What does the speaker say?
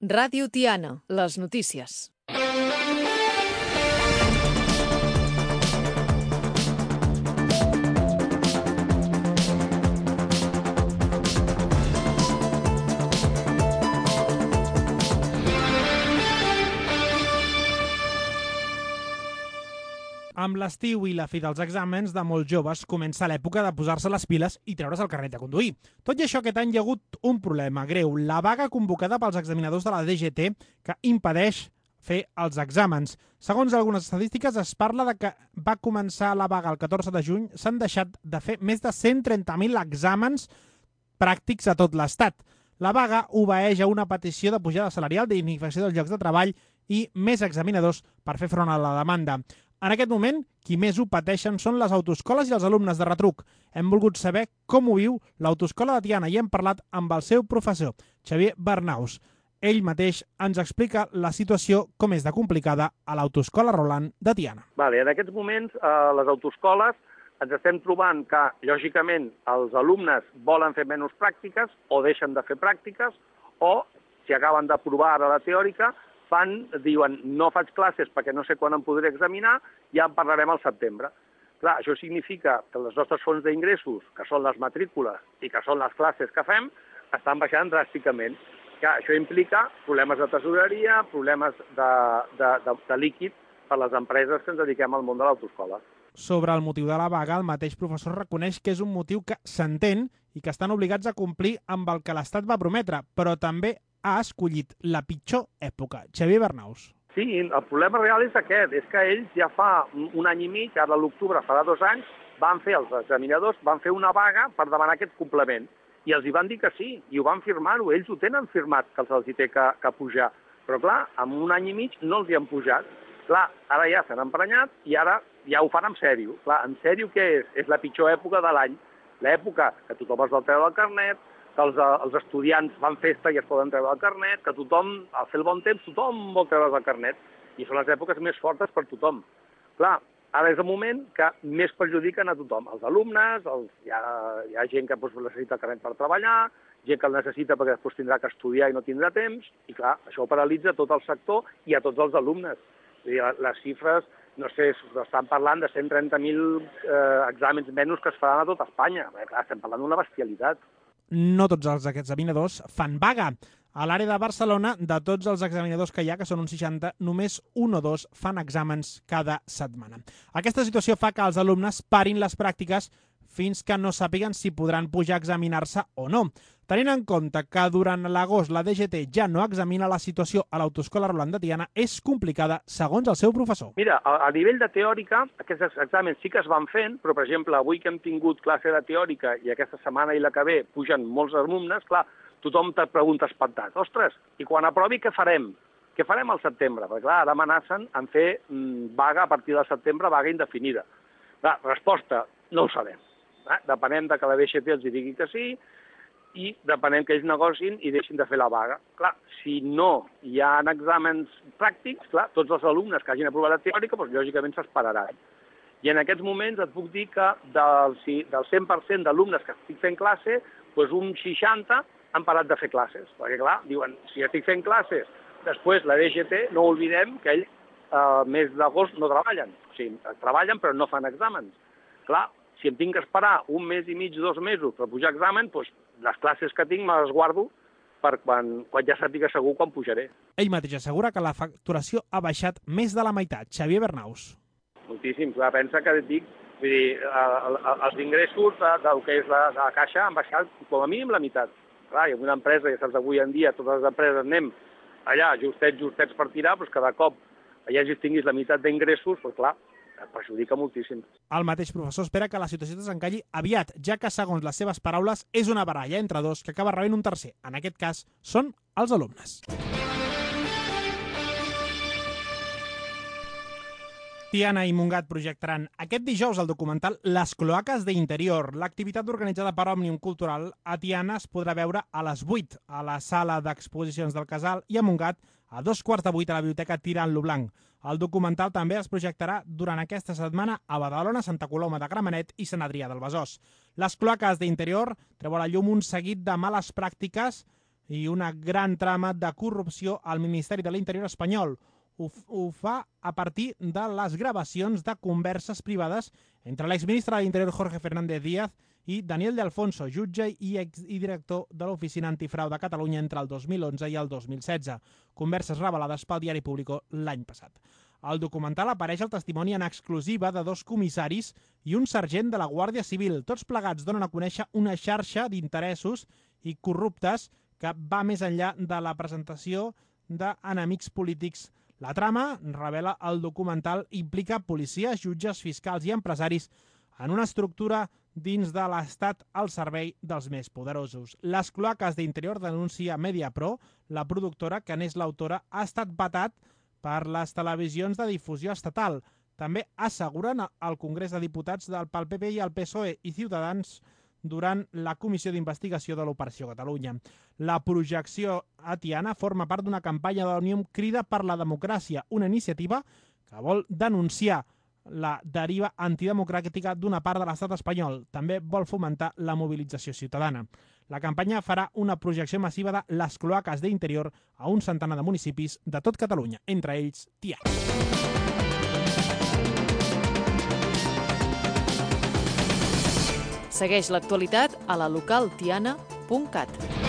Ràdio Tiana, les notícies. Amb l'estiu i la fi dels exàmens de molts joves comença l'època de posar-se les piles i treure's el carnet de conduir. Tot i això, aquest any hi ha hagut un problema greu, la vaga convocada pels examinadors de la DGT que impedeix fer els exàmens. Segons algunes estadístiques, es parla de que va començar la vaga el 14 de juny, s'han deixat de fer més de 130.000 exàmens pràctics a tot l'Estat. La vaga obeeix a una petició de pujada salarial, dignificació dels llocs de treball i més examinadors per fer front a la demanda. En aquest moment, qui més ho pateixen són les autoescoles i els alumnes de retruc. Hem volgut saber com ho viu l'Autoescola de Tiana i hem parlat amb el seu professor, Xavier Bernaus. Ell mateix ens explica la situació com és de complicada a l'Autoescola Roland de Tiana. En aquests moments, a les autoescoles ens estem trobant que, lògicament, els alumnes volen fer menys pràctiques o deixen de fer pràctiques o, si acaben d'aprovar ara la teòrica, diuen no faig classes perquè no sé quan em podré examinar, ja en parlarem al setembre. Clar, això significa que les nostres fonts d'ingressos, que són les matrícules i que són les classes que fem, estan baixant dràsticament. Clar, això implica problemes de tesoreria, problemes de líquid per les empreses que ens dediquem al món de l'autoescola. Sobre el motiu de la vaga, el mateix professor reconeix que és un motiu que s'entén i que estan obligats a complir amb el que l'Estat va prometre, però també ha escollit la pitjor època. Xavier Bernaus. Sí, el problema real és aquest, és que ells ja fa un any i mig, ara a l'octubre farà 2 anys, els examinadors van fer una vaga per demanar aquest complement. I els hi van dir que sí, i ho van firmar-ho, ells ho tenen firmat, que els hi té que pujar. Però clar, en un any i mig no els hi han pujat. Clar, ara ja s'han emprenyat i ara ja ho fan en sèrio. Clar, en sèrio què és? És la pitjor època de l'any. L'època que tothom es vol treure el carnet, que els estudiants fan festa i es poden treure el carnet, que tothom, al fer el bon temps, tothom vol treure's el carnet. I són les èpoques més fortes per tothom. Clar, ara és el moment que més perjudiquen a tothom. Els alumnes, hi ha gent que necessita el carnet per treballar, gent que el necessita perquè després tindrà que estudiar i no tindrà temps, i clar, això paralitza tot el sector i a tots els alumnes. Les xifres, no sé, estan parlant de 130.000 exàmens menys que es faran a tot Espanya. Clar, estem parlant d'una bestialitat. No tots els examinadors fan vaga. A l'àrea de Barcelona, de tots els examinadors que hi ha, que són uns 60, només 1 o 2 fan exàmens cada setmana. Aquesta situació fa que els alumnes parin les pràctiques fins que no sàpiguen si podran pujar a examinar-se o no. Tenint en compte que durant l'agost la DGT ja no examina, la situació a l'Autoescola Roland de Tiana és complicada, segons el seu professor. Mira, a nivell de teòrica, aquests exàmens sí que es van fent, però, per exemple, avui que hem tingut classe de teòrica i aquesta setmana i la que ve pugen molts alumnes, clar, tothom te pregunta espantat, ostres, i quan aprovi què farem? Què farem al setembre? Perquè, clar, ara amenacen en fer vaga a partir del setembre, vaga indefinida. Clar, resposta, no ho sabem. Depenem de que la DGT els digui que sí i depenem que ells negocin i deixin de fer la vaga. Clar, si no hi ha exàmens pràctics, clar, tots els alumnes que hagin aprovat la teòrica, doncs, lògicament s'esperaran. I en aquests moments et puc dir que del 100% d'alumnes que estic fent classe, doncs un 60 han parat de fer classes. Perquè, clar, diuen, si estic fent classes, després la DGT, no oblidem que ells al mes d'agost no treballen. O sigui, treballen però no fan exàmens. Clar, si em tinc que esperar un mes i mig, 2 mesos per pujar examen, doncs les classes que tinc me les guardo per quan ja sàpiga segur quan pujaré. Ell mateix assegura que la facturació ha baixat més de la meitat. Xavier Bernaus. Moltíssim. Clar, pensa que dic, vull dir, els ingressos del que és la caixa han baixat com a mínim la meitat. Clar, i en una empresa, ja saps, avui en dia totes les empreses anem allà justets per tirar, però cada cop allà si tinguis la meitat d'ingressos, doncs clar, et perjudica moltíssim. El mateix professor espera que la situació desencalli aviat, ja que, segons les seves paraules, és una baralla entre dos que acaba rebent un tercer. En aquest cas, són els alumnes. Tiana i Montgat projectaran aquest dijous el documental Les cloaques d'Interior. L'activitat organitzada per Òmnium Cultural a Tiana es podrà veure a les 8 a la sala d'exposicions del Casal i a Montgat a 7:45 a la Biblioteca Tirant lo Blanc. El documental també es projectarà durant aquesta setmana a Badalona, Santa Coloma de Gramenet i Sant Adrià del Besòs. Les cloaques d'Interior treu a la llum un seguit de males pràctiques i una gran trama de corrupció al Ministeri de l'Interior espanyol. Ho fa a partir de les gravacions de converses privades entre l'exministre de l'Interior Jorge Fernández Díaz i Daniel de Alfonso, jutge i director de l'Oficina Antifrau de Catalunya entre el 2011 i el 2016. Converses revelades pel Diari Público l'any passat. Al documental apareix el testimoni en exclusiva de 2 comissaris i un sergent de la Guàrdia Civil. Tots plegats donen a conèixer una xarxa d'interessos i corruptes que va més enllà de la presentació d'enemics polítics. La trama, revela el documental, implica policies, jutges, fiscals i empresaris en una estructura dins de l'Estat al servei dels més poderosos. Les cloaques d'Interior denuncia Mediapro, la productora que n'és l'autora, ha estat vetat per les televisions de difusió estatal. També asseguren al Congrés de Diputats pel PP i el PSOE i Ciutadans durant la comissió d'investigació de l'Operació Catalunya. La projecció a Tiana forma part d'una campanya de la Unió Crida per la Democràcia, una iniciativa que vol denunciar la deriva antidemocràtica d'una part de l'estat espanyol. També vol fomentar la mobilització ciutadana. La campanya farà una projecció massiva de les cloaques d'Interior a un centenar de municipis de tot Catalunya, entre ells Tiana. Segueix l'actualitat a la localtiana.cat.